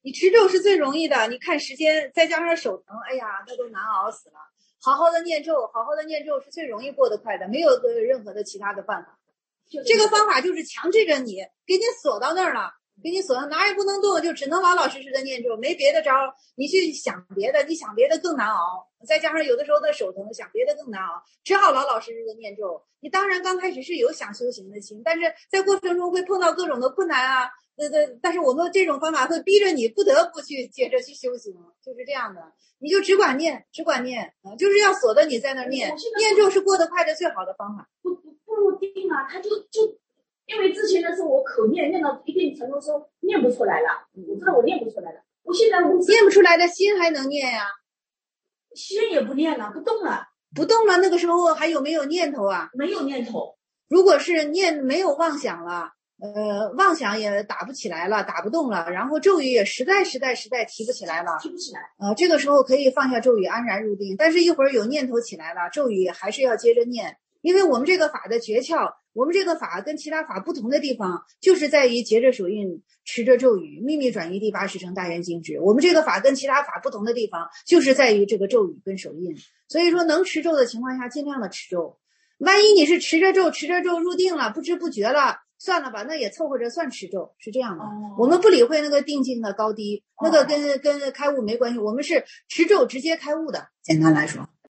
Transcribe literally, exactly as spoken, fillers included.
你持咒是最容易的，你看时间，再加上手疼，哎呀，那都难熬死了。好好的念咒，好好的念咒是最容易过得快的，没有任何的其他的办法。这个方法就是强制着你，给你锁到那儿了，给你锁到哪儿也不能动，就只能老老实实的念咒，没别的招。你去想别的，你想别的更难熬。再加上有的时候的手疼，想别的更难熬，只好老老实实的念咒。你当然刚开始是有想修行的心，但是在过程中会碰到各种的困难啊。对对，但是我们这种方法会逼着你不得不去接着去修行，就是这样的。你就只管念，只管念啊，就是要锁着你在那儿念，念咒是过得快的最好的方法。 不不不入定啊，他就就因为之前的时候我口念念到一定程度的时候念不出来了，我知道我念不出来了。我现在我念不出来的心还能念呀、啊， 心也不念了，不动了， 不动了。那个时候还有没有念头啊？ 没有念头。 如果是念没有妄想了。呃，妄想也打不起来了，打不动了，然后咒语也实在实在实在提不起来了， 提不起来。 呃，这个时候可以放下咒语，安然入定。但是一会儿有念头起来了，咒语还是要接着念，因为我们这个法的诀窍，我们这个法跟其他法不同的地方，就是在于结着手印，持着咒语，秘密转移第八十乘大圆净智。我们这个法跟其他法不同的地方，就是在于这个咒语跟手印。所以说，能持咒的情况下，尽量的持咒。万一你是持着咒，持着咒入定了，不知不觉了。算了吧，那也凑合着算持咒，是这样的。 哦、 我们不理会那个定境的高低，那个跟跟开悟没关系，我们是持咒直接开悟的。简单来说。